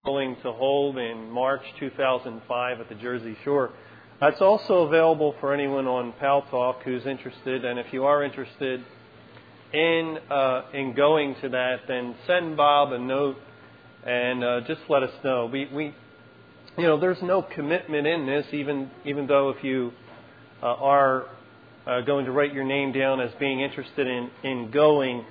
going to hold in March 2005 at the Jersey Shore. That's also available for anyone on Paltalk who's interested. And if you are interested in going to that, then send Bob a note and just let us know. We there's no commitment in this, even though if you are going to write your name down as being interested in going,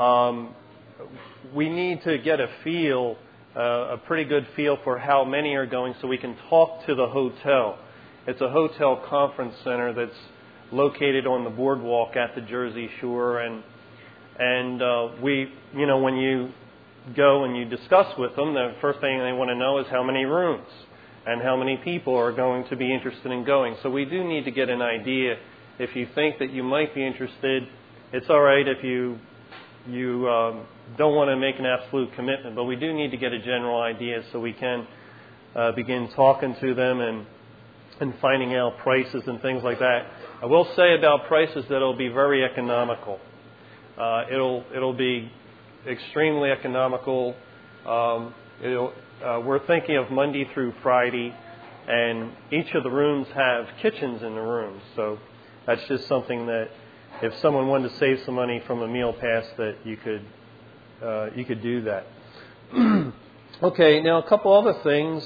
we need to get a pretty good feel for how many are going so we can talk to the hotel. It's a hotel conference center that's located on the boardwalk at the Jersey Shore, and when you go and you discuss with them, the first thing they want to know is how many rooms and how many people are going to be interested in going. So we do need to get an idea. If you think that you might be interested, it's all right if you don't want to make an absolute commitment, but we do need to get a general idea so we can begin talking to them and finding out prices and things like that. I will say about prices that it'll be very economical. It'll be extremely economical. We're thinking of Monday through Friday, and each of the rooms have kitchens in the rooms. So that's just something that if someone wanted to save some money from a meal pass, that you could do that. Okay, now a couple other things.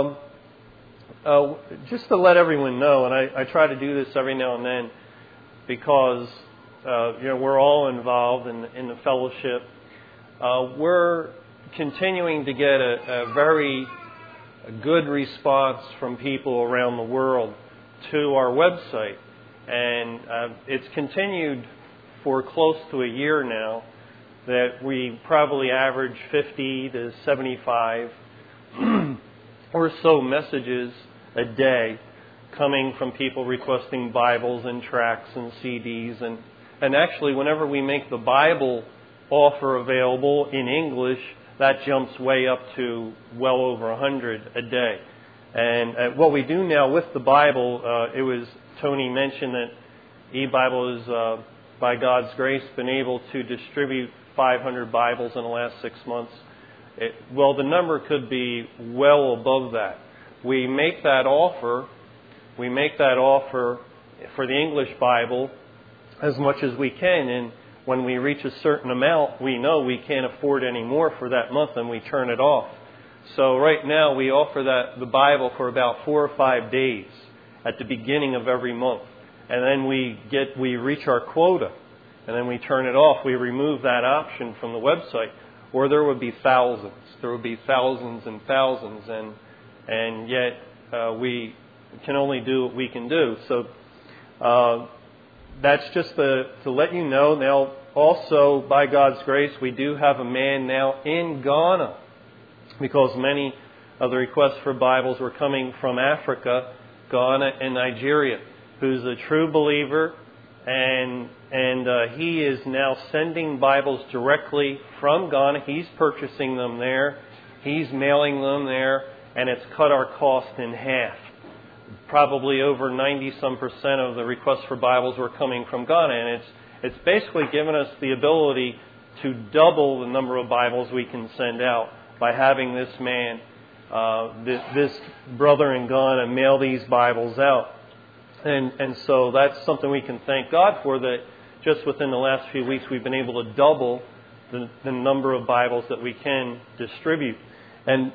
Just to let everyone know, and I try to do this every now and then because we're all involved in the fellowship. We're continuing to get a very good response from people around the world to our website. And it's continued for close to a year now that we probably average 50 to 75 or so messages a day coming from people requesting Bibles and tracts and CDs. And actually, whenever we make the Bible offer available in English, that jumps way up to well over 100 a day. And what we do now with the Bible, Tony mentioned that eBible is, by God's grace, been able to distribute 500 Bibles in the last 6 months. The number could be well above that. We make that offer for the English Bible as much as we can, and when we reach a certain amount, we know we can't afford any more for that month, and we turn it off. So right now we offer the Bible for about 4 or 5 days at the beginning of every month. And then we reach our quota, and then we turn it off. We remove that option from the website, or there would be thousands. There would be thousands and thousands, and yet we can only do what we can do. So that's just to let you know. Now, also, by God's grace, we do have a man now in Ghana, because many of the requests for Bibles were coming from Africa, Ghana, and Nigeria, who's a true believer, and he is now sending Bibles directly from Ghana. He's purchasing them there. He's mailing them there, and it's cut our cost in half. Probably over 90-some% of the requests for Bibles were coming from Ghana, and it's basically given us the ability to double the number of Bibles we can send out by having this man, this brother in Ghana, mail these Bibles out. And so that's something we can thank God for, that just within the last few weeks we've been able to double the number of Bibles that we can distribute. And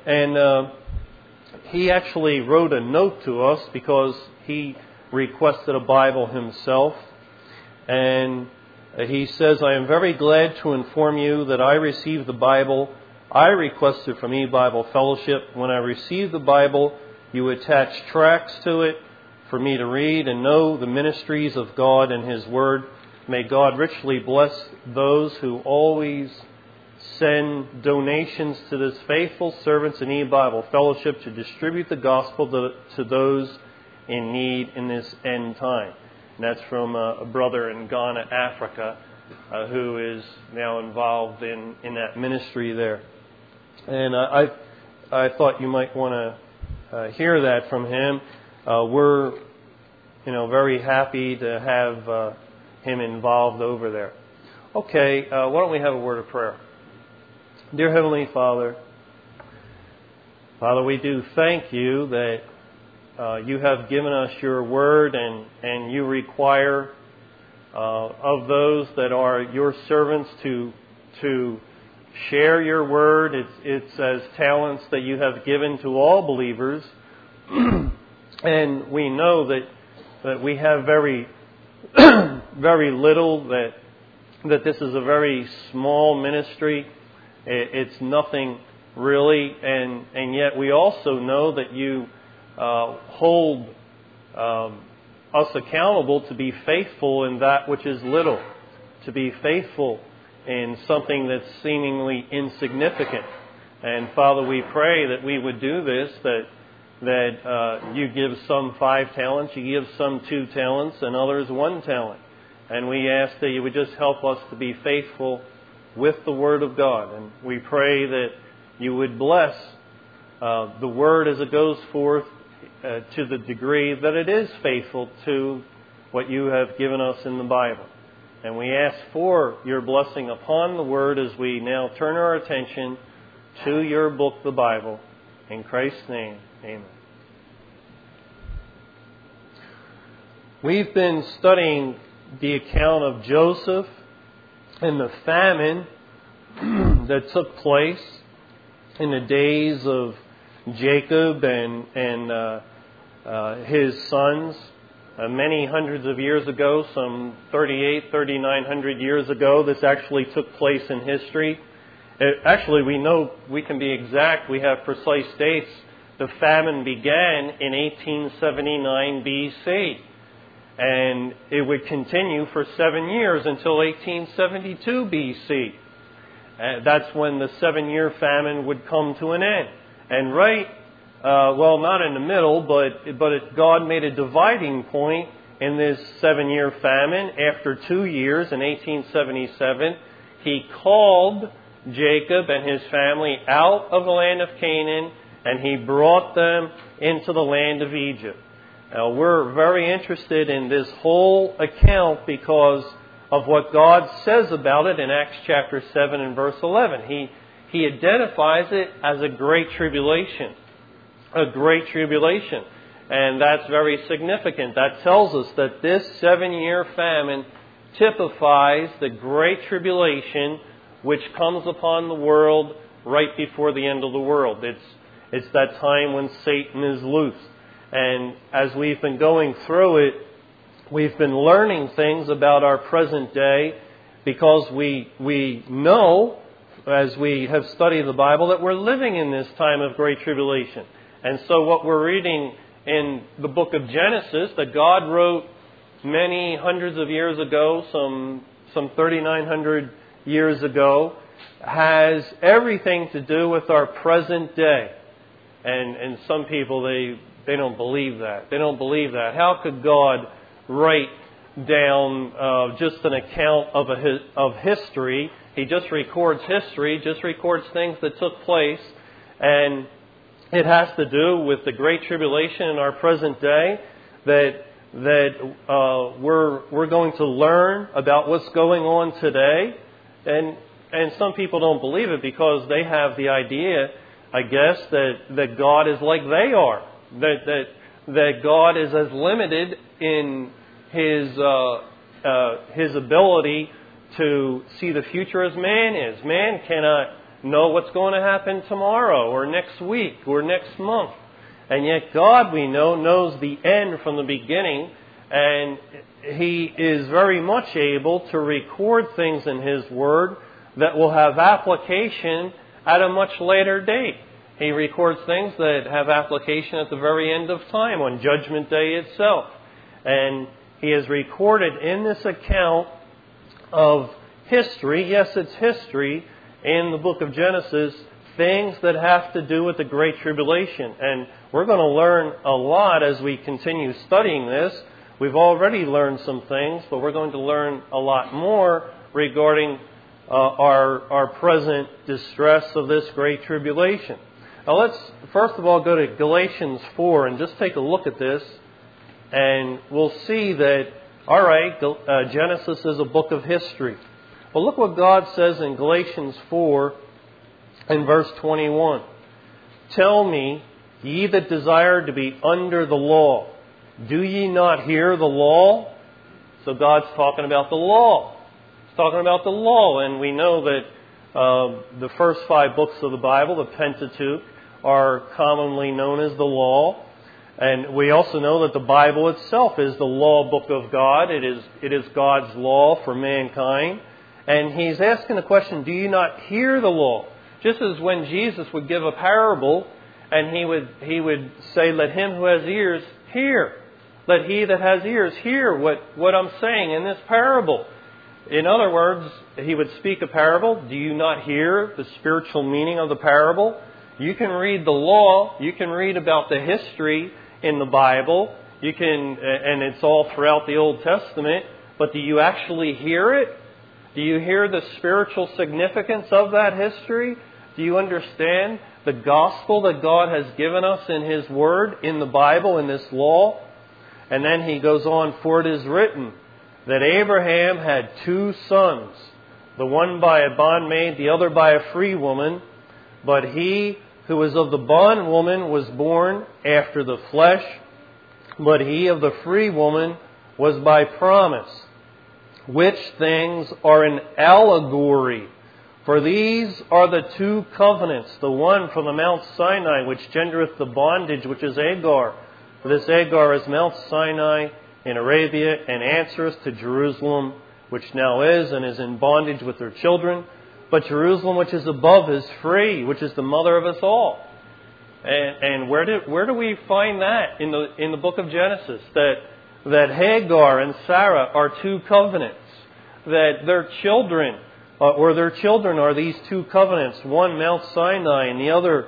he actually wrote a note to us because he requested a Bible himself. And he says, "I am very glad to inform you that I received the Bible I requested from eBible Fellowship. When I received the Bible, you attached tracts to it for me to read and know the ministries of God and His Word. May God richly bless those who always send donations to this faithful servants in eBible Fellowship to distribute the gospel to those in need in this end time." And that's from a brother in Ghana, Africa, who is now involved in that ministry there. And I thought you might want to hear that from him. We're very happy to have him involved over there. Okay, why don't we have a word of prayer? Dear Heavenly Father, Father, we do thank you that you have given us your word, and you require of those that are your servants to share your word. It's as talents that you have given to all believers. And we know that we have very very little, that this is a very small ministry. It's nothing really, and yet we also know that you hold us accountable to be faithful in that which is little, to be faithful in something that's seemingly insignificant. And Father, we pray that we would do this, that you give some 5 talents, you give some 2 talents, and others 1 talent. And we ask that you would just help us to be faithful with the Word of God. And we pray that you would bless the Word as it goes forth to the degree that it is faithful to what you have given us in the Bible. And we ask for your blessing upon the Word as we now turn our attention to your book, the Bible. In Christ's name, amen. We've been studying the account of Joseph and the famine that took place in the days of Jacob and his sons many hundreds of years ago, some 3,900 years ago. This actually took place in history. Actually, we know, we can be exact, we have precise dates. The famine began in 1879 BC. And it would continue for 7 years until 1872 BC. That's when the 7-year famine would come to an end. And well, not in the middle, but God made a dividing point in this 7-year famine. After 2 years, in 1877, He called Jacob and his family out of the land of Canaan, and He brought them into the land of Egypt. Now, we're very interested in this whole account because of what God says about it in Acts chapter 7 and verse 11. He identifies it as a great tribulation. A great tribulation. And that's very significant. That tells us that this 7-year famine typifies the great tribulation which comes upon the world right before the end of the world. It's that time when Satan is loosed. And as we've been going through it, we've been learning things about our present day because we know, as we have studied the Bible, that we're living in this time of great tribulation. And so what we're reading in the book of Genesis, that God wrote many hundreds of years ago, some 3,900 years ago, has everything to do with our present day. And some people, they don't believe that. They don't believe that. How could God write down just an account of history? He just records history, just records things that took place, and it has to do with the great tribulation in our present day that we're going to learn about what's going on today. And some people don't believe it because they have the idea, I guess, that God is like they are. That God is as limited in His ability to see the future as man is. Man cannot know what's going to happen tomorrow or next week or next month. And yet God, we know, knows the end from the beginning, and He is very much able to record things in His Word that will have application at a much later date. He records things that have application at the very end of time, on Judgment Day itself. And He has recorded in this account of history, yes, it's history, in the book of Genesis, things that have to do with the Great Tribulation. And we're going to learn a lot as we continue studying this. We've already learned some things, but we're going to learn a lot more regarding our present distress of this Great Tribulation. Now let's first of all go to Galatians 4 and just take a look at this, and we'll see that, all right, Genesis is a book of history. Well, look what God says in Galatians 4 and verse 21. tell me, ye that desire to be under the law, do ye not hear the law? So God's talking about the law. He's talking about the law, and we know that the first 5 books of the Bible, the Pentateuch, are commonly known as the law. And we also know that the Bible itself is the law book of God. It is God's law for mankind. And he's asking the question, do you not hear the law? Just as when Jesus would give a parable, and he would say, let him who has ears hear. Let he that has ears hear what I'm saying in this parable. In other words, he would speak a parable. Do you not hear the spiritual meaning of the parable? You can read the law. You can read about the history in the Bible. You can, and it's all throughout the Old Testament. But do you actually hear it? Do you hear the spiritual significance of that history? Do you understand the gospel that God has given us in His Word, in the Bible, in this law? And then he goes on, for it is written that Abraham had 2 sons, the one by a bondmaid, the other by a free woman. But he who was of the bondwoman was born after the flesh, but he of the free woman was by promise. Which things are an allegory. For these are the 2 covenants, the one from the Mount Sinai, which gendereth the bondage, which is Hagar. For this Hagar is Mount Sinai in Arabia, and answereth to Jerusalem, which now is and is in bondage with her children. But Jerusalem, which is above, is free, which is the mother of us all. And where do we find that in the book of Genesis? That Hagar and Sarah are 2 covenants. That their children are these 2 covenants. One Mount Sinai, and the other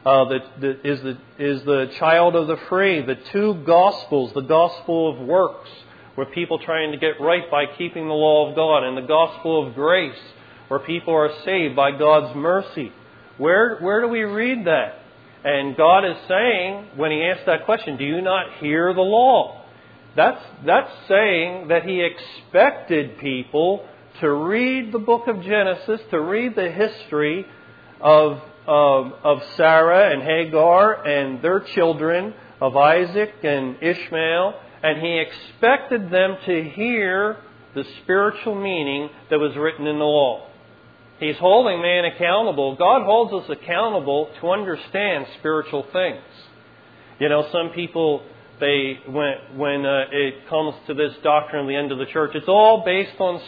is the child of the free. The 2 gospels, the gospel of works, where people trying to get right by keeping the law of God, and the gospel of grace, where people are saved by God's mercy. Where do we read that? And God is saying, when He asks that question, do you not hear the law? That's saying that He expected people to read the book of Genesis, to read the history of Sarah and Hagar and their children, of Isaac and Ishmael, and He expected them to hear the spiritual meaning that was written in the law. He's holding man accountable. God holds us accountable to understand spiritual things. You know, some people, when it comes to this doctrine of the end of the church, it's all based on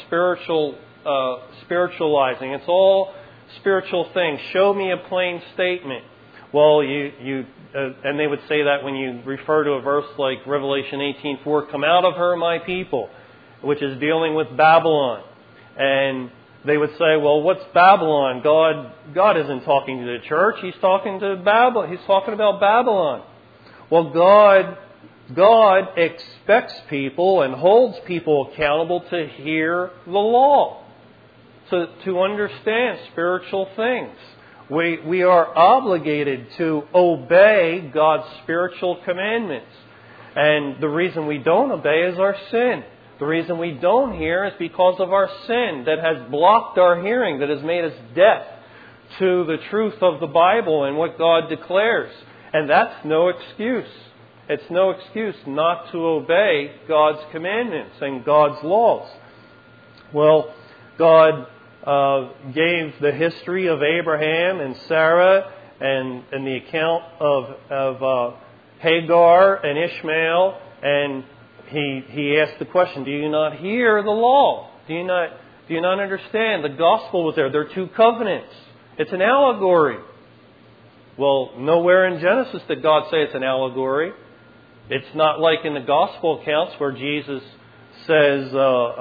spiritualizing. It's all spiritual things. Show me a plain statement. Well, and they would say that when you refer to a verse like Revelation 18:4, come out of her, my people, which is dealing with Babylon. And they would say, well, what's Babylon? God isn't talking to the church. He's talking to Babylon. He's talking about Babylon. Well, God expects people and holds people accountable to hear the law, to understand spiritual things. We are obligated to obey God's spiritual commandments. And the reason we don't obey is our sin. The reason we don't hear is because of our sin that has blocked our hearing, that has made us deaf to the truth of the Bible and what God declares. And that's no excuse. It's no excuse not to obey God's commandments and God's laws. Well, God gave the history of Abraham and Sarah and the account of Hagar and Ishmael, and He asked the question, do you not hear the law? Do you not understand? The gospel was there. There are 2 covenants. It's an allegory. Well, nowhere in Genesis did God say it's an allegory. It's not like in the gospel accounts where Jesus says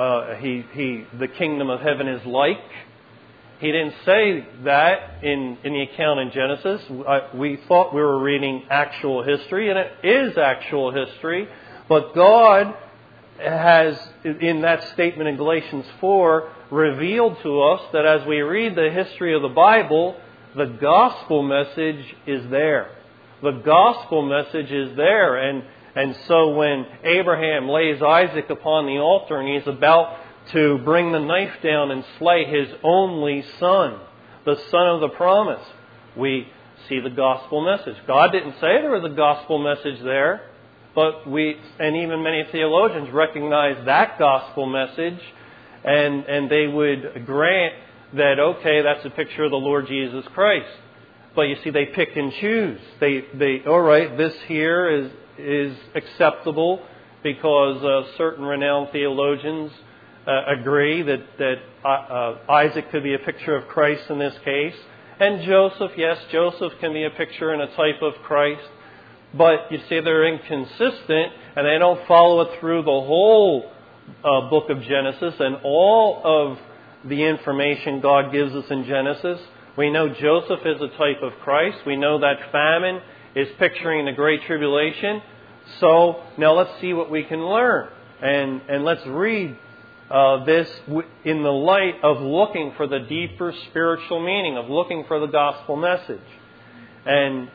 the kingdom of heaven is like. He didn't say that in the account in Genesis. We thought we were reading actual history, and it is actual history. But God has, in that statement in Galatians 4, revealed to us that as we read the history of the Bible, the gospel message is there. The gospel message is there. And so when Abraham lays Isaac upon the altar and he's about to bring the knife down and slay his only son, the son of the promise, we see the gospel message. God didn't say there was a gospel message there, but and even many theologians recognize that gospel message, and they would grant that, okay, that's a picture of the Lord Jesus Christ. But you see, they pick and choose. They all right, this here is acceptable because certain renowned theologians agree that Isaac could be a picture of Christ in this case. And Joseph, yes, Joseph can be a picture and a type of Christ. But you see, they're inconsistent, and they don't follow it through the whole book of Genesis and all of the information God gives us in Genesis. We know Joseph is a type of Christ. We know that famine is picturing the Great Tribulation. So now let's see what we can learn. And let's read this in the light of looking for the deeper spiritual meaning, of looking for the gospel message. And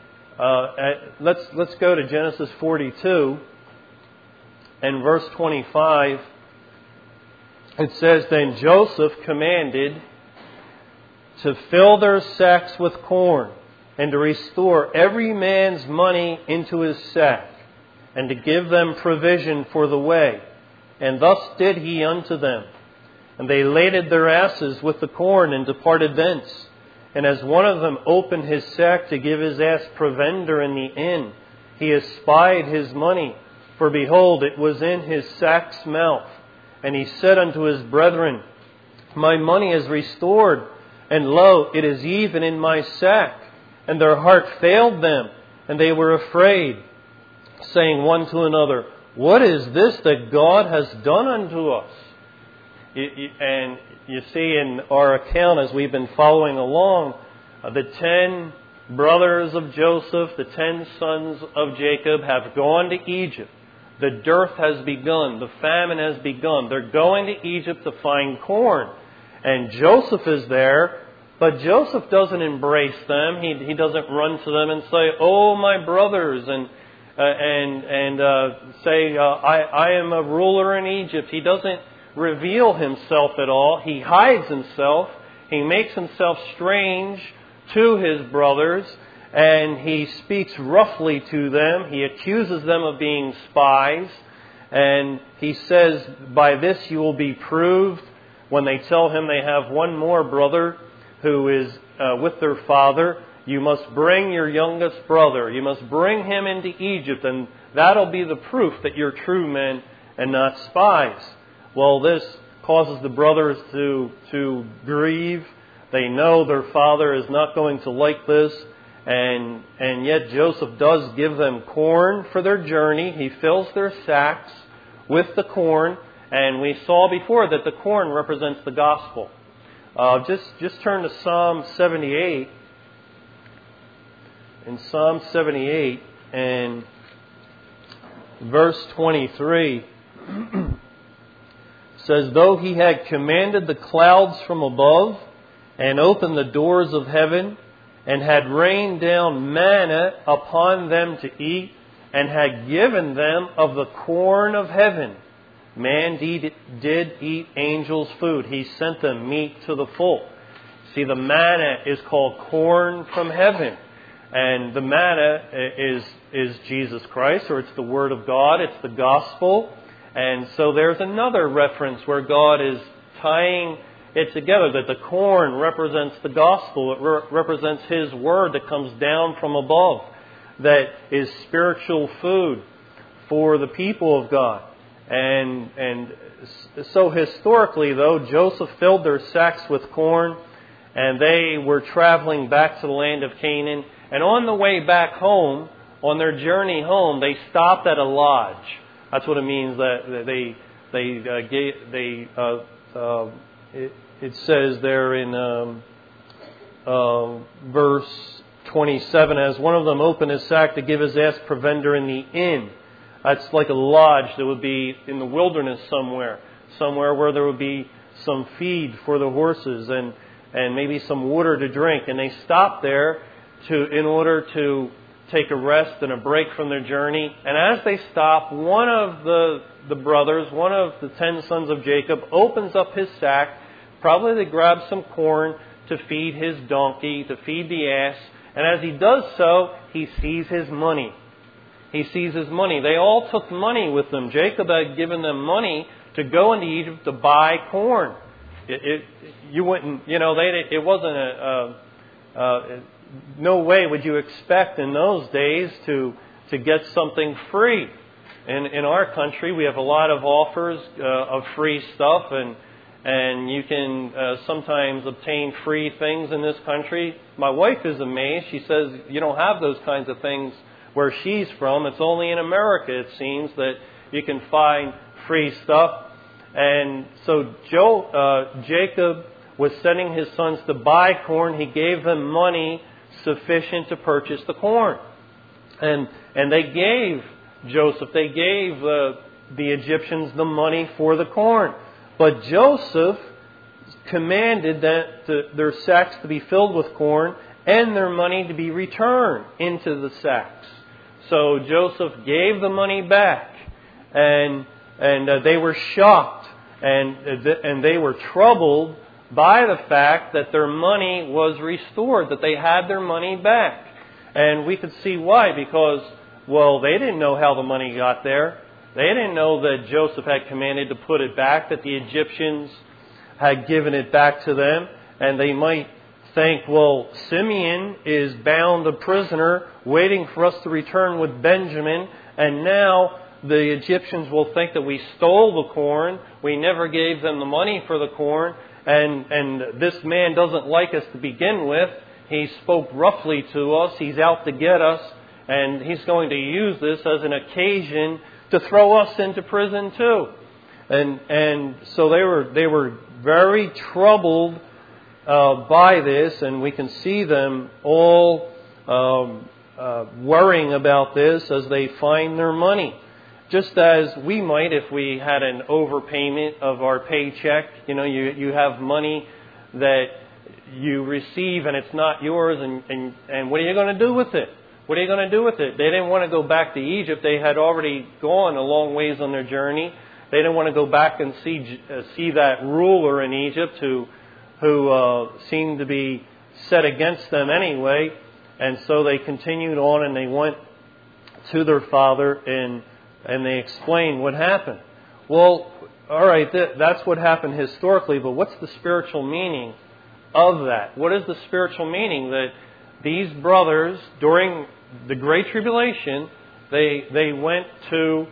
let's go to Genesis 42 and verse 25. It says, "Then Joseph commanded to fill their sacks with corn, and to restore every man's money into his sack, and to give them provision for the way. And thus did he unto them. And they laded their asses with the corn, and departed thence. And as one of them opened his sack to give his ass provender in the inn, he espied his money, for behold, it was in his sack's mouth. And he said unto his brethren, My money is restored, and lo, it is even in my sack. And their heart failed them, and they were afraid, saying one to another, What is this that God has done unto us? And you see in our account, as we've been following along, the 10 brothers of Joseph, the 10 sons of Jacob have gone to Egypt. The dearth has begun. The famine has begun. They're going to Egypt to find corn. And Joseph is there, but Joseph doesn't embrace them. He doesn't run to them and say, Oh, my brothers, and say, I am a ruler in Egypt. He doesn't reveal himself at all. He hides himself. He makes himself strange to his brothers, and he speaks roughly to them. He accuses them of being spies, and he says, By this you will be proved. When they tell him they have one more brother who is with their father, you must bring your youngest brother. You must bring him into Egypt, and that'll be the proof that you're true men and not spies. Well, this causes the brothers to grieve. They know their father is not going to like this, and yet Joseph does give them corn for their journey. He fills their sacks with the corn, and we saw before that the corn represents the gospel. Just turn to Psalm 78. In Psalm 78 and verse 23 says, Though he had commanded the clouds from above and opened the doors of heaven and had rained down manna upon them to eat and had given them of the corn of heaven, man did eat angels' food. He sent them meat to the full. See, the manna is called corn from heaven. And the manna is Jesus Christ, or it's the Word of God. It's the gospel. And so there's another reference where God is tying it together, that the corn represents the gospel. It represents His Word that comes down from above, that is spiritual food for the people of God. And so historically, though, Joseph filled their sacks with corn, and they were traveling back to the land of Canaan. And on the way back home, on their journey home, they stopped at a lodge. That's what it means that it says there in verse 27, as one of them opened his sack to give his ass provender in the inn. That's like a lodge that would be in the wilderness somewhere where there would be some feed for the horses and maybe some water to drink. And they stopped there in order to take a rest and a break from their journey. And as they stop, one of the brothers, one of the 10 sons of Jacob, opens up his sack, probably to grab some corn to feed his donkey, to feed the ass, And as he does so, he sees his money. He sees his money. They all took money with them. Jacob had given them money to go into Egypt to buy corn. You wouldn't, it wasn't no way would you expect in those days to get something free. In our country, we have a lot of offers of free stuff, and you can sometimes obtain free things in this country. My wife is amazed. She says you don't have those kinds of things where she's from. It's only in America, it seems, that you can find free stuff. And so Jacob was sending his sons to buy corn. He gave them money sufficient to purchase the corn. And they gave Joseph, they gave the Egyptians the money for the corn. But Joseph commanded that their sacks to be filled with corn and their money to be returned into the sacks. So Joseph gave the money back, and they were shocked, and they were troubled by the fact that their money was restored, that they had their money back. And we could see why, because, well, they didn't know how the money got there. They didn't know that Joseph had commanded to put it back, that the Egyptians had given it back to them. And they might think, well, Simeon is bound a prisoner waiting for us to return with Benjamin, and now the Egyptians will think that we stole the corn. We never gave them the money for the corn, and this man doesn't like us to begin with. He spoke roughly to us. He's out to get us, and he's going to use this as an occasion to throw us into prison too. And so they were very troubled by this, and we can see them all worrying about this as they find their money. Just as we might if we had an overpayment of our paycheck. You have money that you receive and it's not yours, and what are you going to do with it? What are you going to do with it? They didn't want to go back to Egypt. They had already gone a long ways on their journey. They didn't want to go back and see that ruler in Egypt who seemed to be set against them anyway. And so they continued on, and they went to their father and they explained what happened. Well, all right, that's what happened historically, but what's the spiritual meaning of that? What is the spiritual meaning that these brothers, during the Great Tribulation, they went to,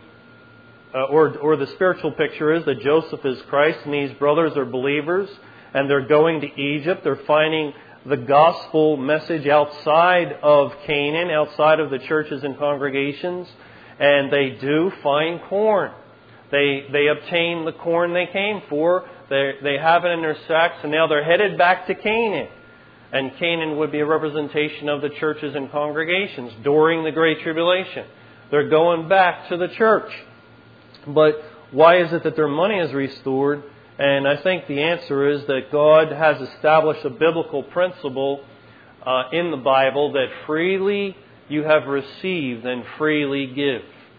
or the spiritual picture is that Joseph is Christ and these brothers are believers, and they're going to Egypt. They're finding the gospel message outside of Canaan, outside of the churches and congregations, and they do find corn. They obtain the corn they came for. They have it in their sacks, and now they're headed back to Canaan. And Canaan would be a representation of the churches and congregations during the Great Tribulation. They're going back to the church. But why is it that their money is restored? And I think the answer is that God has established a biblical principle in the Bible that freely you have received and freely give.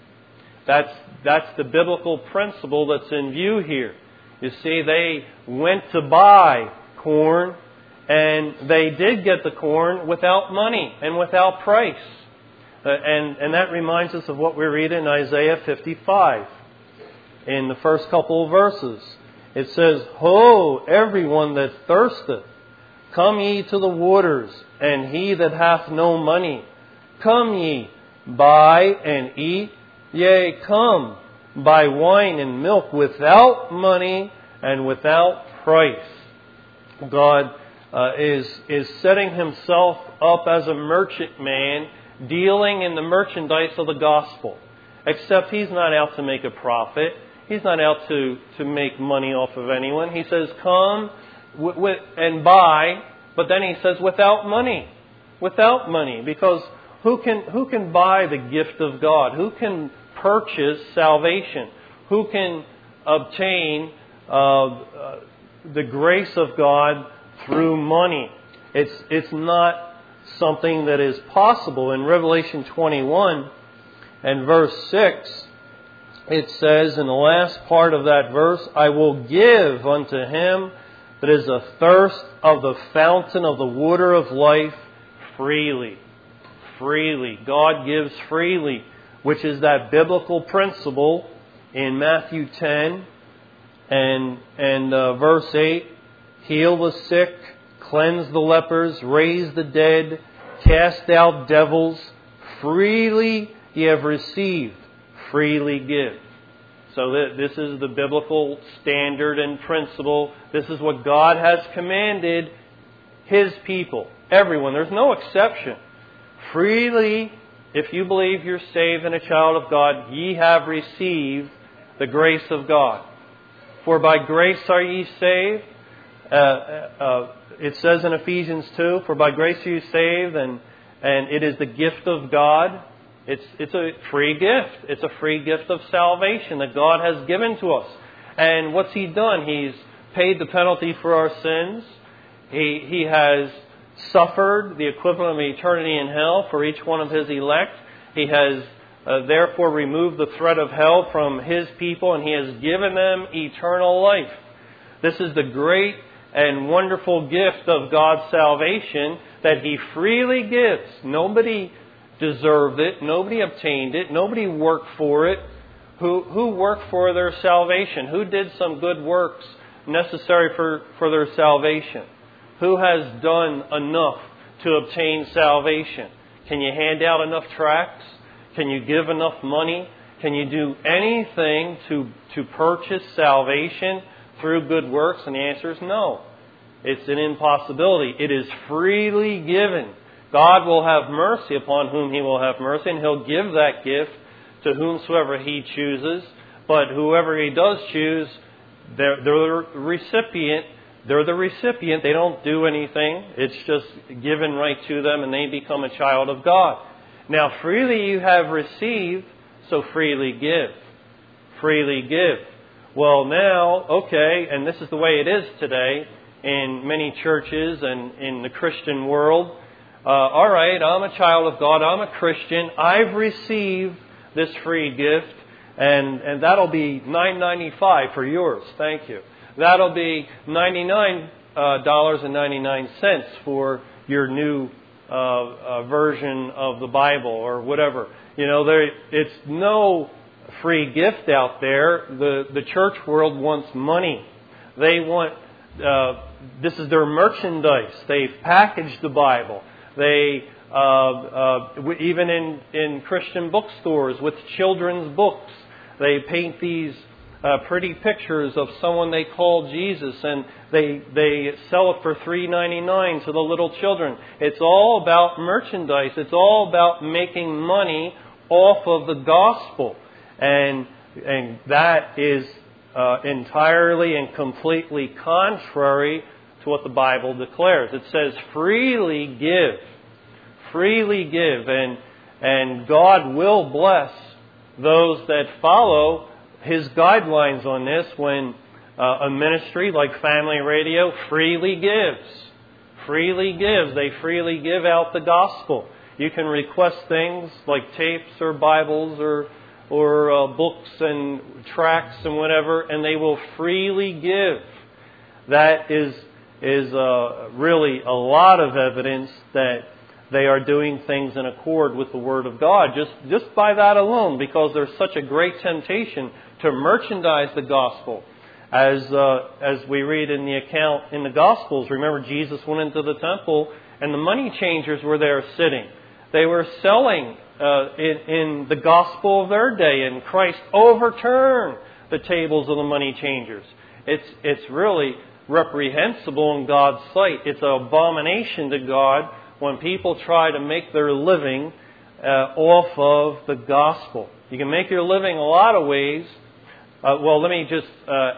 That's the biblical principle that's in view here. You see, they went to buy corn, and they did get the corn without money and without price. And that reminds us of what we read in Isaiah 55 in the first couple of verses. It says, Ho, everyone that thirsteth, come ye to the waters, and he that hath no money, come ye, buy and eat. Yea, come, buy wine and milk without money and without price. God is setting himself up as a merchant man, dealing in the merchandise of the gospel. Except he's not out to make a profit. He's not out to make money off of anyone. He says, come and buy, but then he says, without money. Without money. Because who can buy the gift of God? Who can purchase salvation? Who can obtain the grace of God through money? It's not something that is possible. In Revelation 21 and verse 6, it says in the last part of that verse, I will give unto him that is athirst of the fountain of the water of life freely. Freely. God gives freely, which is that biblical principle in Matthew 10 and verse 8. Heal the sick, cleanse the lepers, raise the dead, cast out devils. Freely ye have received, freely give. So this is the biblical standard and principle. This is what God has commanded His people. Everyone. There's no exception. Freely, if you believe you're saved and a child of God, ye have received the grace of God. For by grace are ye saved. It says in Ephesians 2, for by grace are you saved, and it is the gift of God. It's a free gift. It's a free gift of salvation that God has given to us. And what's He done? He's paid the penalty for our sins. He has suffered the equivalent of eternity in hell for each one of His elect. He has therefore removed the threat of hell from His people, and He has given them eternal life. This is the great and wonderful gift of God's salvation that He freely gives. Nobody deserved it. Nobody obtained it. Nobody worked for it. Who worked for their salvation? Who did some good works necessary for their salvation? Who has done enough to obtain salvation? Can you hand out enough tracts? Can you give enough money? Can you do anything to purchase salvation through good works? And the answer is no. It's an impossibility. It is freely given. God will have mercy upon whom He will have mercy, and He'll give that gift to whomsoever He chooses. But whoever He does choose, they're the recipient. They're the recipient. They don't do anything. It's just given right to them, and they become a child of God. Now, freely you have received, so freely give. Freely give. Well, now, okay, and this is the way it is today in many churches and in the Christian world. All right, I'm a child of God. I'm a Christian. I've received this free gift, and that'll be $9.95 for yours. Thank you. That'll be $99.99 for your new version of the Bible or whatever. You know, it's no free gift out there. The church world wants money. They want this is their merchandise. They've packaged the Bible. They even in Christian bookstores with children's books, they paint these pretty pictures of someone they call Jesus, and they sell it for $3.99 to the little children. It's all about merchandise. It's all about making money off of the gospel, and that is entirely and completely contrary to what the Bible declares. It says, freely give, and God will bless those that follow His guidelines on this when a ministry like Family Radio freely gives. They freely give out the gospel. You can request things like tapes or Bibles or books and tracts and whatever, and they will freely give. That is really a lot of evidence that they are doing things in accord with the Word of God, just by that alone, because there's such a great temptation to merchandise the gospel. As we read in the account in the Gospels, remember Jesus went into the temple and the money changers were there sitting. They were selling in the gospel of their day, and Christ overturned the tables of the money changers. It's really reprehensible in God's sight. It's an abomination to God when people try to make their living off of the gospel. You can make your living a lot of ways. Well, let me just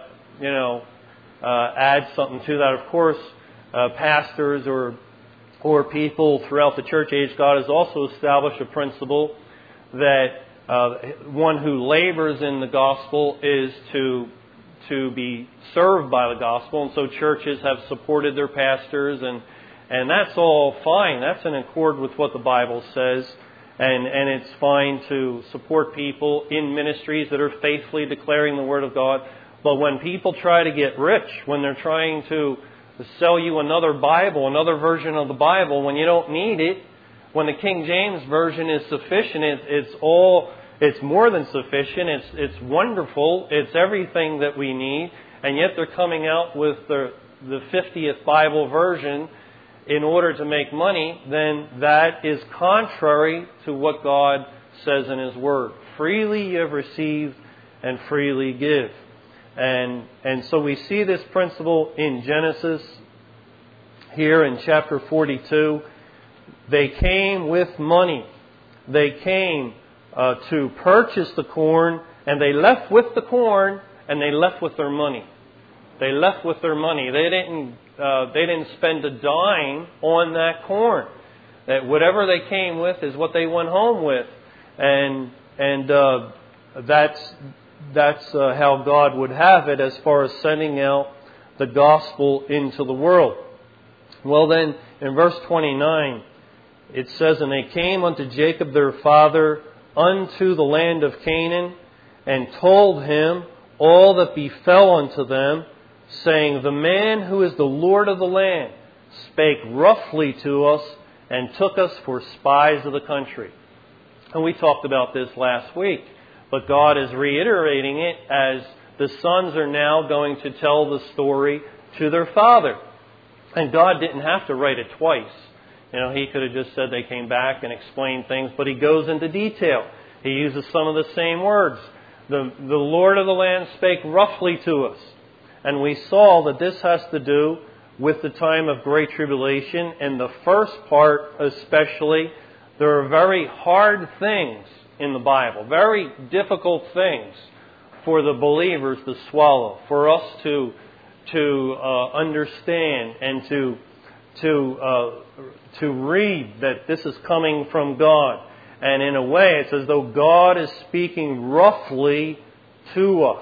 add something to that. Of course, pastors or people throughout the church age, God has also established a principle that one who labors in the gospel is to be served by the gospel, and so churches have supported their pastors, and that's all fine. That's in accord with what the Bible says, and it's fine to support people in ministries that are faithfully declaring the Word of God. But when people try to get rich, when they're trying to sell you another Bible, another version of the Bible when you don't need it. When the King James Version is sufficient, it's more than sufficient. It's wonderful. It's everything that we need. And yet they're coming out with the 50th Bible version in order to make money. Then that is contrary to what God says in His Word. Freely you have received and freely give. And so we see this principle in Genesis here in chapter 42. They came with money. They came to purchase the corn, and they left with the corn, and they left with their money. They left with their money. They didn't spend a dime on that corn. That whatever they came with is what they went home with, and that's how God would have it as far as sending out the gospel into the world. Well, then in verse 29. It says, "And they came unto Jacob their father unto the land of Canaan, and told him all that befell unto them, saying, The man who is the Lord of the land spake roughly to us, and took us for spies of the country." And we talked about this last week, but God is reiterating it as the sons are now going to tell the story to their father. And God didn't have to write it twice. He could have just said they came back and explained things, but He goes into detail. He uses some of the same words. The Lord of the land spake roughly to us. And we saw that this has to do with the time of great tribulation. In the first part especially, there are very hard things in the Bible, very difficult things for the believers to swallow, for us to understand and to read that this is coming from God. And in a way, it's as though God is speaking roughly to us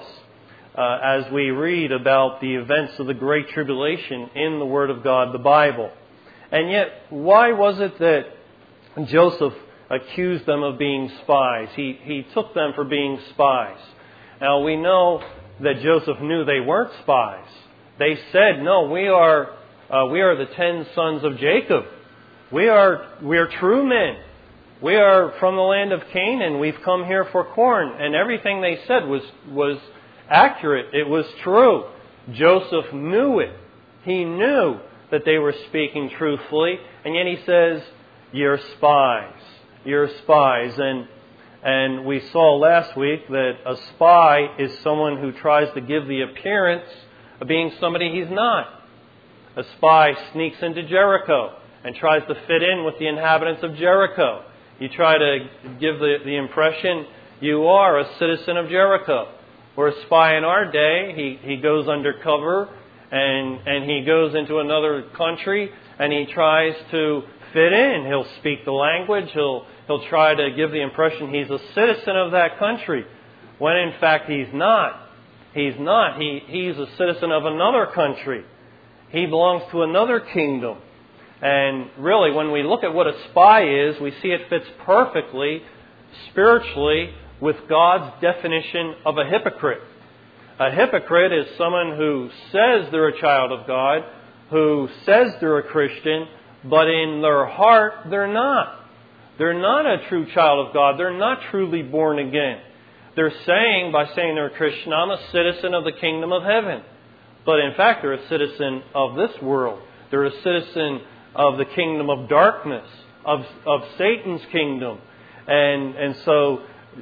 as we read about the events of the Great Tribulation in the Word of God, the Bible. And yet, why was it that Joseph accused them of being spies? He took them for being spies. Now, we know that Joseph knew they weren't spies. They said, "No, we are the 10 sons of Jacob. We are true men. We are from the land of Canaan. We've come here for corn." And everything they said was accurate. It was true. Joseph knew it. He knew that they were speaking truthfully. And yet he says, "You're spies. You're spies." And we saw last week that a spy is someone who tries to give the appearance of being somebody he's not. A spy sneaks into Jericho and tries to fit in with the inhabitants of Jericho. You try to give the impression you are a citizen of Jericho. Or a spy in our day, he goes undercover and he goes into another country and he tries to fit in. He'll speak the language. He'll try to give the impression he's a citizen of that country, when in fact he's not. He's not. He's a citizen of another country. He belongs to another kingdom. And really, when we look at what a spy is, we see it fits perfectly, spiritually, with God's definition of a hypocrite. A hypocrite is someone who says they're a child of God, who says they're a Christian, but in their heart, they're not. They're not a true child of God. They're not truly born again. They're saying, by saying they're a Christian, I'm a citizen of the kingdom of heaven. But in fact, they're a citizen of this world. They're a citizen of the kingdom of darkness, of Satan's kingdom. And so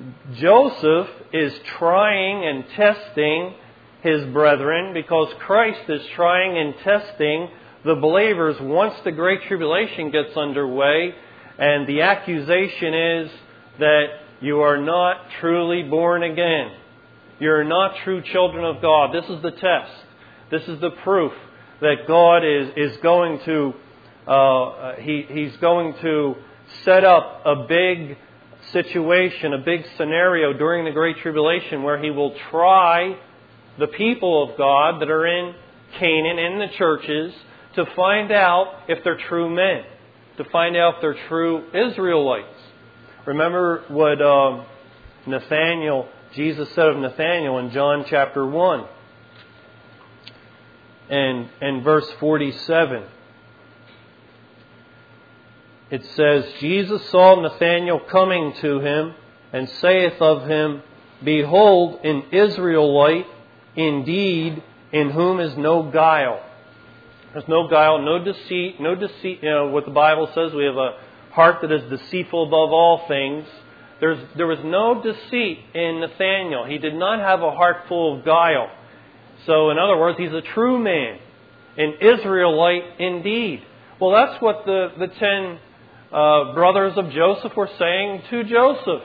Joseph is trying and testing his brethren, because Christ is trying and testing the believers once the Great Tribulation gets underway. And the accusation is that you are not truly born again. You're not true children of God. This is the test. This is the proof that God is going to, He's going to set up a big situation, a big scenario during the Great Tribulation where He will try the people of God that are in Canaan, in the churches, to find out if they're true men, to find out if they're true Israelites. Remember what Jesus said of Nathanael in John chapter 1. and verse 47. It says, Jesus saw Nathanael coming to him, and saith of him, Behold, an Israelite, indeed, in whom is no guile. There's no guile, no deceit. You know what the Bible says, we have a heart that is deceitful above all things. There was no deceit in Nathanael. He did not have a heart full of guile. So, in other words, he's a true man, an Israelite indeed. Well, that's what the 10 brothers of Joseph were saying to Joseph.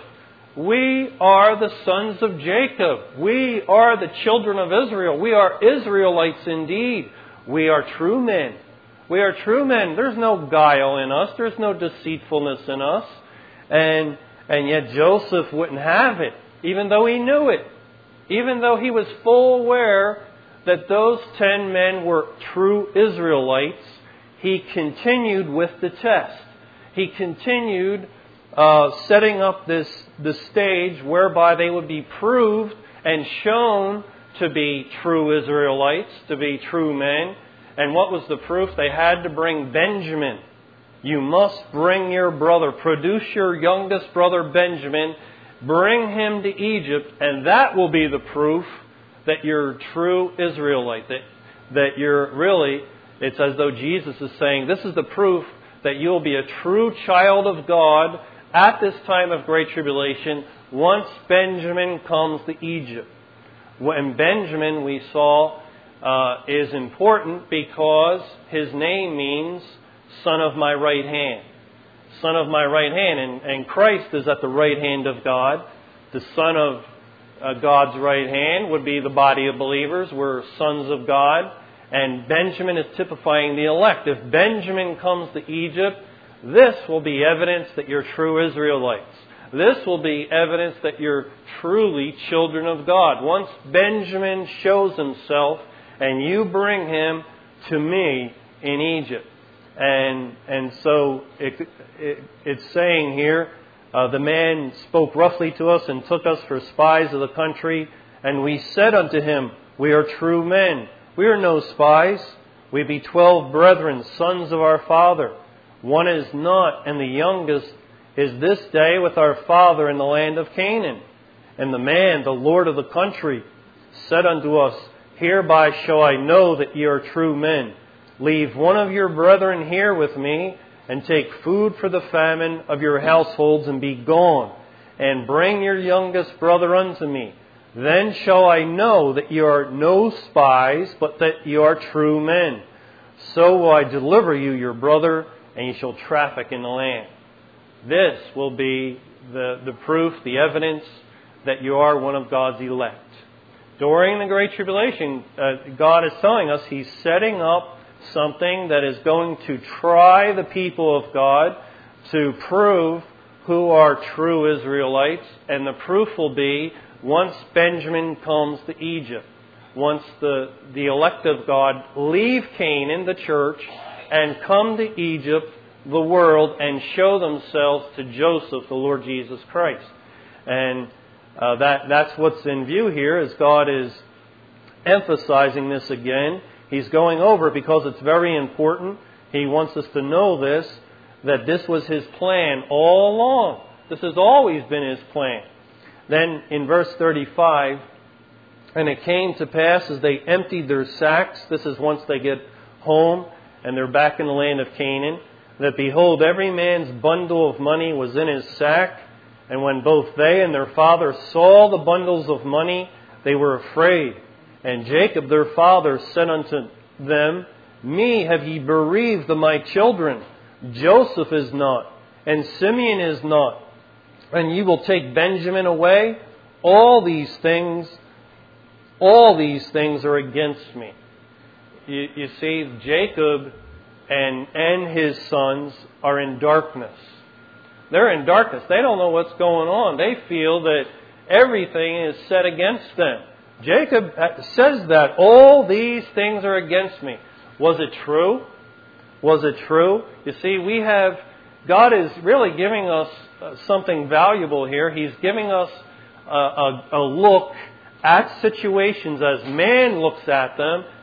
We are the sons of Jacob. We are the children of Israel. We are Israelites indeed. We are true men. We are true men. There's no guile in us. There's no deceitfulness in us. And yet Joseph wouldn't have it, even though he knew it. Even though he was full aware that those 10 men were true Israelites, he continued with the test. He continued setting up the stage whereby they would be proved and shown to be true Israelites, to be true men. And what was the proof? They had to bring Benjamin. You must bring your brother. Produce your youngest brother Benjamin. Bring him to Egypt, and that will be the proof that you're a true Israelite. That you're really, it's as though Jesus is saying, this is the proof that you'll be a true child of God at this time of great tribulation once Benjamin comes to Egypt. And Benjamin, we saw, is important because his name means son of my right hand. Son of my right hand. And Christ is at the right hand of God. The son of God's right hand would be the body of believers. We're sons of God. And Benjamin is typifying the elect. If Benjamin comes to Egypt, this will be evidence that you're true Israelites. This will be evidence that you're truly children of God. Once Benjamin shows himself and you bring him to me in Egypt. And so it's saying here, the man spoke roughly to us and took us for spies of the country. And we said unto him, We are true men. We are no spies. We be 12 brethren, sons of our father. One is not, and the youngest is this day with our father in the land of Canaan. And the man, the lord of the country, said unto us, Hereby shall I know that ye are true men. Leave one of your brethren here with me, and take food for the famine of your households, and be gone. And bring your youngest brother unto me. Then shall I know that ye are no spies, but that ye are true men. So will I deliver you your brother, and ye shall traffic in the land. This will be the proof, the evidence that you are one of God's elect. During the Great Tribulation, God is telling us He's setting up something that is going to try the people of God to prove who are true Israelites. And the proof will be once Benjamin comes to Egypt. Once the elect of God leave Canaan, the church, and come to Egypt, the world, and show themselves to Joseph, the Lord Jesus Christ. And that's what's in view here, as God is emphasizing this again. He's going over because it's very important. He wants us to know this, that this was His plan all along. This has always been His plan. Then in verse 35, And it came to pass as they emptied their sacks, this is once they get home and they're back in the land of Canaan, that behold, every man's bundle of money was in his sack. And when both they and their father saw the bundles of money, they were afraid. And Jacob their father said unto them, Me have ye bereaved of my children. Joseph is not, and Simeon is not. And ye will take Benjamin away. All these things are against me. You see, Jacob and his sons are in darkness. They're in darkness. They don't know what's going on. They feel that everything is set against them. Jacob says that all these things are against me. Was it true? Was it true? You see, God is really giving us something valuable here. He's giving us a look at situations as man looks at them,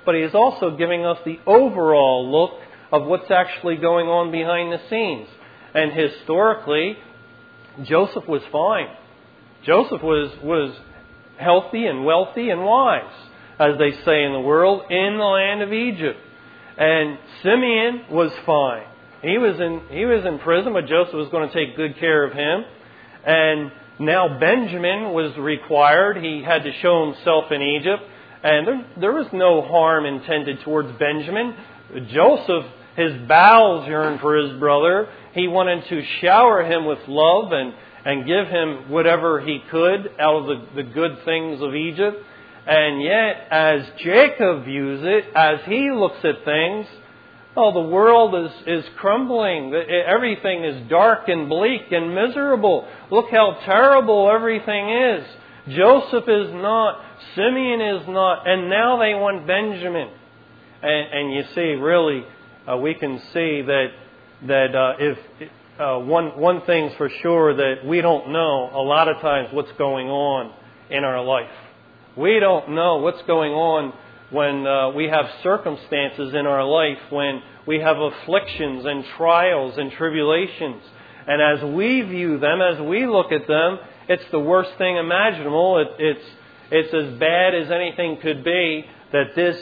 but He is also giving us the overall look of what's actually going on behind the scenes. And historically, Joseph was fine. Joseph was healthy and wealthy and wise, as they say in the world, in the land of Egypt. And Simeon was fine. He was in prison, but Joseph was going to take good care of him. And now Benjamin was required. He had to show himself in Egypt. And there was no harm intended towards Benjamin. Joseph, his bowels yearned for his brother. He wanted to shower him with love and give him whatever he could out of the good things of Egypt. And yet, as Jacob views it, as he looks at things, the world is crumbling. Everything is dark and bleak and miserable. Look how terrible everything is. Joseph is not. Simeon is not. And now they want Benjamin. And you see, really, we can see that if one thing's for sure, that we don't know a lot of times what's going on in our life. We don't know what's going on when we have circumstances in our life, when we have afflictions and trials and tribulations. And as we view them, as we look at them, it's the worst thing imaginable. It's as bad as anything could be that this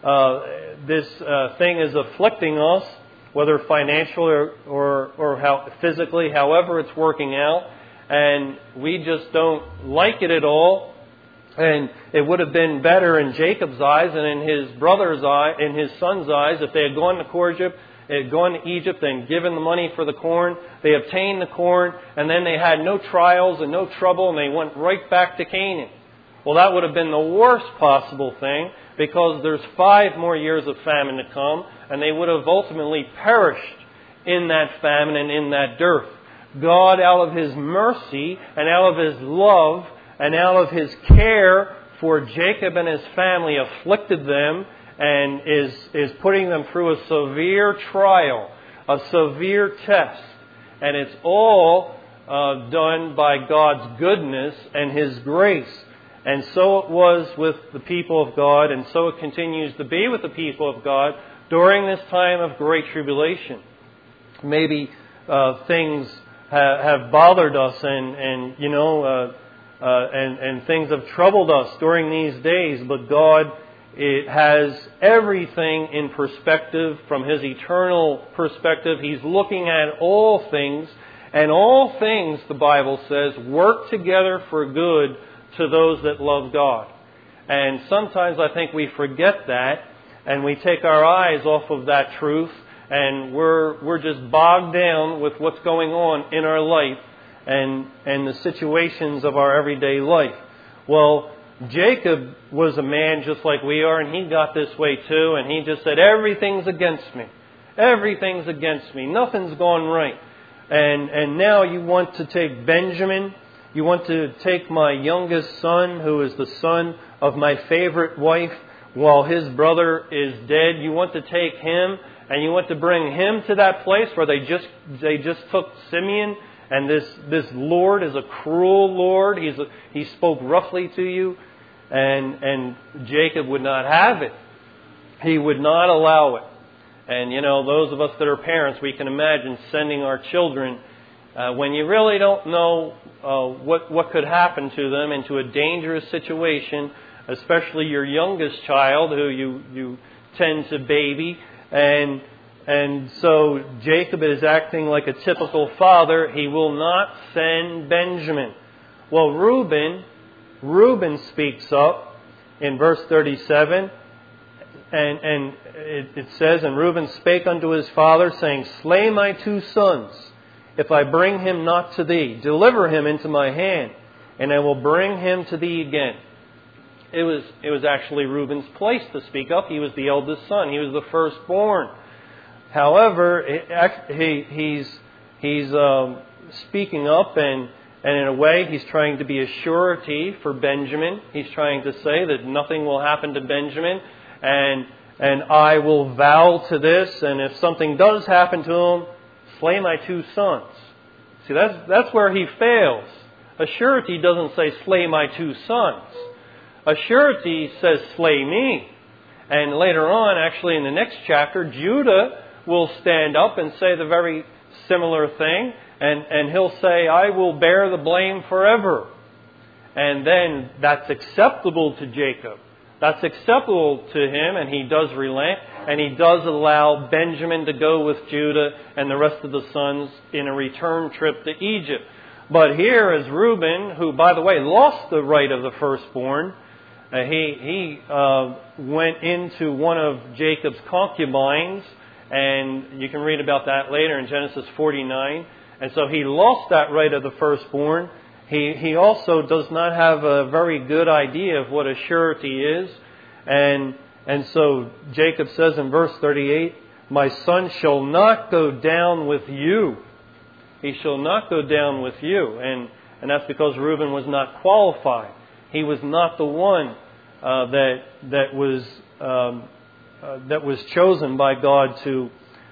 thing is afflicting us, whether financially or how physically, however it's working out. And we just don't like it at all. And it would have been better in Jacob's eyes and in his brother's eye, in his son's eyes, if they had gone to Egypt and given the money for the corn. They obtained the corn, and then they had no trials and no trouble, and they went right back to Canaan. Well, that would have been the worst possible thing, because there's 5 more years of famine to come, and they would have ultimately perished in that famine and in that dearth. God, out of His mercy and out of His love and out of His care for Jacob and his family, afflicted them and is putting them through a severe trial, a severe test. And it's all done by God's goodness and His grace. And so it was with the people of God, and so it continues to be with the people of God during this time of great tribulation. Maybe things have bothered us and things have troubled us during these days, but God, it has everything in perspective from His eternal perspective. He's looking at all things, and all things, the Bible says, work together for good to those that love God. And sometimes I think we forget that, and we take our eyes off of that truth, and we're just bogged down with what's going on in our life and the situations of our everyday life. Well, Jacob was a man just like we are, and he got this way too, and he just said, everything's against me. Everything's against me. Nothing's gone right. And now you want to take Benjamin. You want to take my youngest son, who is the son of my favorite wife, while his brother is dead. You want to take him, and you want to bring him to that place where they just took Simeon. And this Lord is a cruel Lord. He spoke roughly to you. And Jacob would not have it. He would not allow it. And, those of us that are parents, we can imagine sending our children, when you really don't know what could happen to them, into a dangerous situation, especially your youngest child who you tend to baby. And so Jacob is acting like a typical father. He will not send Benjamin. Well, Reuben speaks up in verse 37. And it says, and Reuben spake unto his father, saying, slay my 2 sons, if I bring him not to thee. Deliver him into my hand, and I will bring him to thee again. It was actually Reuben's place to speak up. He was the eldest son. He was the firstborn. However, he's speaking up, and in a way he's trying to be a surety for Benjamin. He's trying to say that nothing will happen to Benjamin, and I will vow to this, and if something does happen to him, slay my 2 sons. See, that's where he fails. A surety doesn't say slay my 2 sons. A surety says slay me. And later on, actually in the next chapter, Judah will stand up and say the very similar thing. And he'll say, I will bear the blame forever. And then that's acceptable to Jacob. That's acceptable to him, and he does relent. And he does allow Benjamin to go with Judah and the rest of the sons in a return trip to Egypt. But here is Reuben, who, by the way, lost the right of the firstborn. He went into one of Jacob's concubines, and you can read about that later in Genesis 49. And so he lost that right of the firstborn. He also does not have a very good idea of what a surety is. And so Jacob says in verse 38, my son shall not go down with you. He shall not go down with you. And that's because Reuben was not qualified. He was not the one that was chosen by God to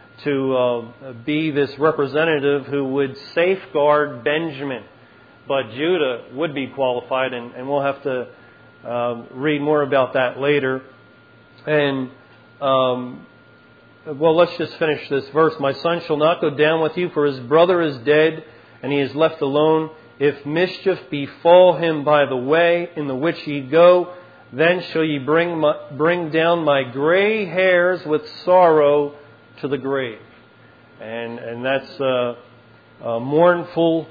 be this representative who would safeguard Benjamin. But Judah would be qualified, and we'll have to read more about that later. And, let's just finish this verse. My son shall not go down with you, for his brother is dead, and he is left alone. If mischief befall him by the way in the which ye go, then shall ye bring down my gray hairs with sorrow to the grave. And that's mournful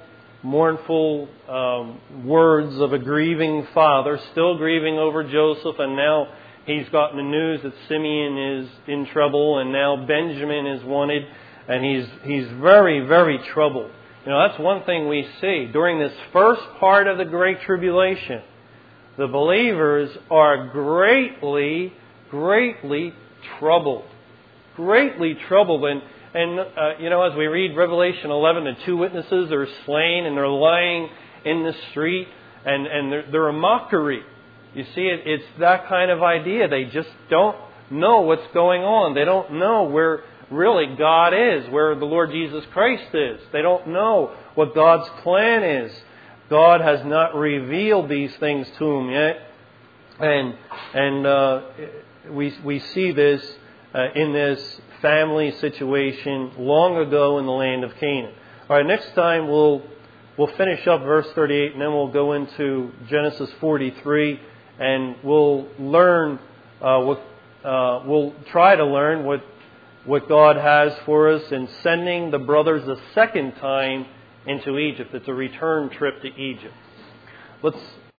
words of a grieving father, still grieving over Joseph, and now he's gotten the news that Simeon is in trouble, and now Benjamin is wanted, and he's very, very troubled. You know, that's one thing we see. During this first part of the Great Tribulation, the believers are greatly, greatly troubled. Greatly troubled. And as we read Revelation 11, the two witnesses are slain and they're lying in the street, and they're a mockery. You see, it's that kind of idea. They just don't know what's going on. They don't know where really God is, where the Lord Jesus Christ is. They don't know what God's plan is. God has not revealed these things to them yet. And we see this in this family situation long ago in the land of Canaan. All right, next time we'll finish up verse 38, and then we'll go into Genesis 43, and we'll learn we'll try to learn what God has for us in sending the brothers a second time into Egypt. It's a return trip to Egypt. Let's